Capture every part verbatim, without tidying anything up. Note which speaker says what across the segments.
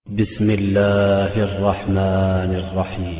Speaker 1: بسم الله الرحمن الرحيم.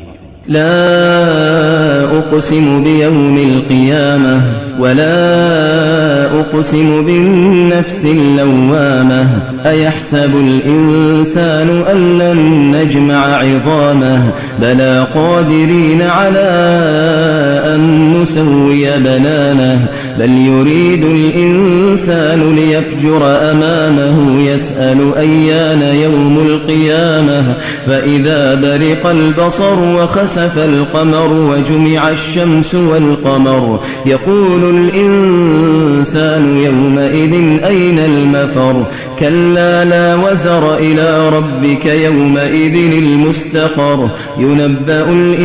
Speaker 2: لا أقسم بيوم القيامة ولا أقسم بالنفس اللوامة أيحسب الإنسان أن لن نجمع عظامه بلى قادرين على أن نسوي بنانه بل يريد الإنسان ليفجر أمامه يسأل أيان يوم القيامة فإذا برق البصر وخسف القمر وجمع الشمس والقمر يقول الإنسان يومئذ أين المفر كلا لا وزر إلى ربك يومئذ المستقر ينبأ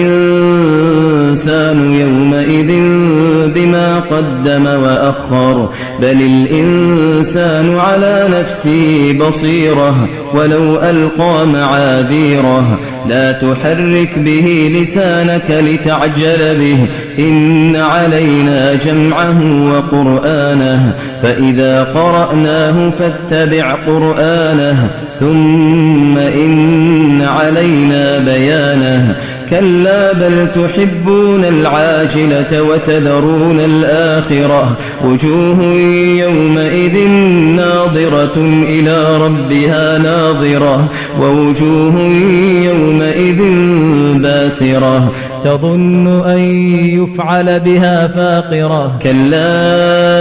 Speaker 2: الإنسان يومئذ بما قدم وأخر بل الإنسان على نفسه بصيرة ولو ألقى معاذيره لا تحرك به لسانك لتعجل به إن علينا جمعه وقرآنه فإذا قرأناه فاتبع قرآنه ثم إن علينا بيانه كلا بل تحبون العاجلة وتذرون الآخرة وجوه يومئذ ناظرة إلى ربها ناظرة ووجوه يومئذ باسرة تظن أن يفعل بها فاقرة كلا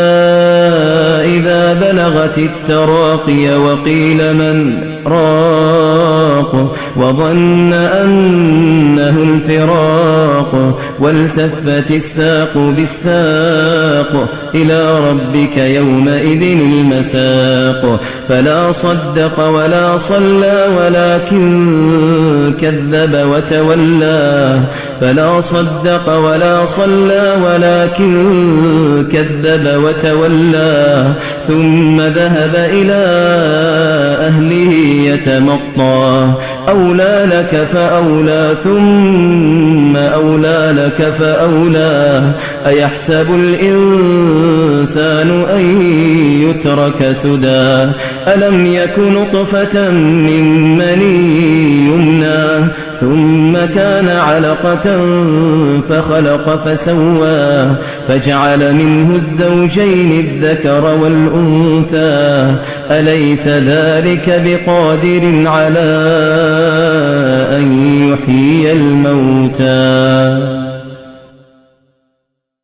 Speaker 2: إذا بلغت التراقي وقيل من راق وظن أنه الفراق والتفت الساق بالساق إلى ربك يومئذ المساق فلا صدق ولا صلى ولكن كذب وتولى فلا صدق ولا صلى ولكن كذب وتولى ثم ذهب إلى أهله يتمطى أولى لك فأولى ثم أولى لك فأولى أيحسب الإنسان أن يترك سدى ألم يك نطفة من مني يمنى ثم كان علقة فخلق فسوى فجعل منه الزوجين الذكر والأنثى أليس ذلك بقادر على أن يحيي الموتى